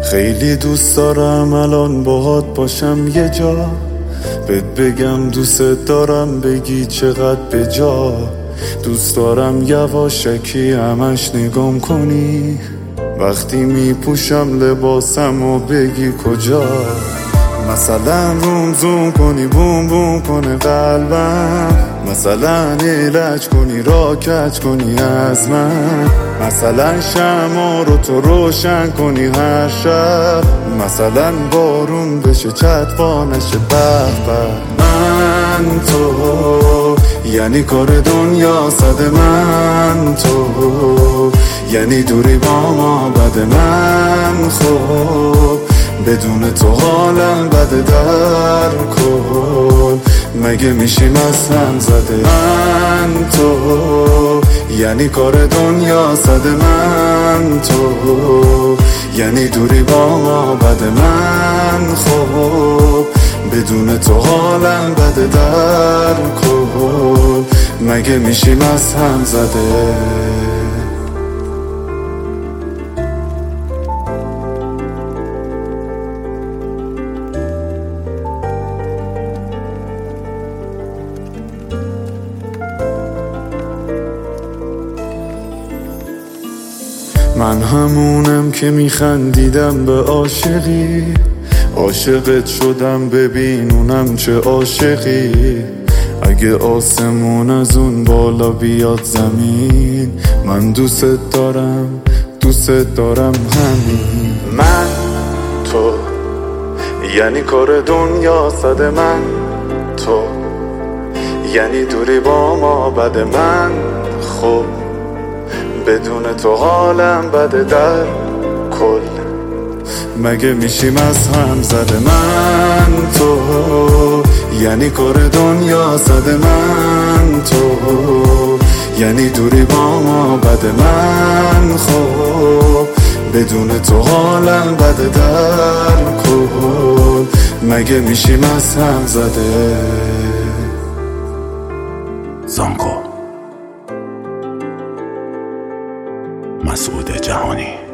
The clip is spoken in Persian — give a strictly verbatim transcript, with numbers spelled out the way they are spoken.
خیلی دوست دارم الان باهات باشم یه جا، بهت بگم دوست دارم بگی چقدر بجا. دوست دارم یواشکی همش نگام کنی وقتی میپوشم لباسم و بگی کجا. مثلا روم زوم کنی بوم بوم کنه قلبم، مثلا علاج کنی راکت کنی از من، مثلا شمع رو تو روشن کنی هر شب، مثلا بارون بشه چتبا نشه به به. من تو یعنی کار دنیا صد من تو، یعنی دوری با ما بد من خوب، بدون تو حالم بده در کن، مگه میشیم از هم زده. من تو یعنی کار دنیا صد من تو، یعنی دوری با ما بد من خوب، بدون تو حالم بده در کن، مگه میشیم از هم زده. من همونم که میخندیدم به عاشقی، عاشقت شدم ببین اونم چه عاشقی. اگه آسمون از اون بالا بیاد زمین، من دوست دارم دوست دارم همین. من تو یعنی کار دنیا صد من تو، یعنی دوری با ما بد من خوب، بدون تو حالم بده در کل، مگه میشیم از هم زده. من تو یعنی کار دنیا صد من تو، یعنی دوری با ما بد من خوب، بدون تو حالم بده در کل، مگه میشیم از هم زده. زانکو مسعود جهانی.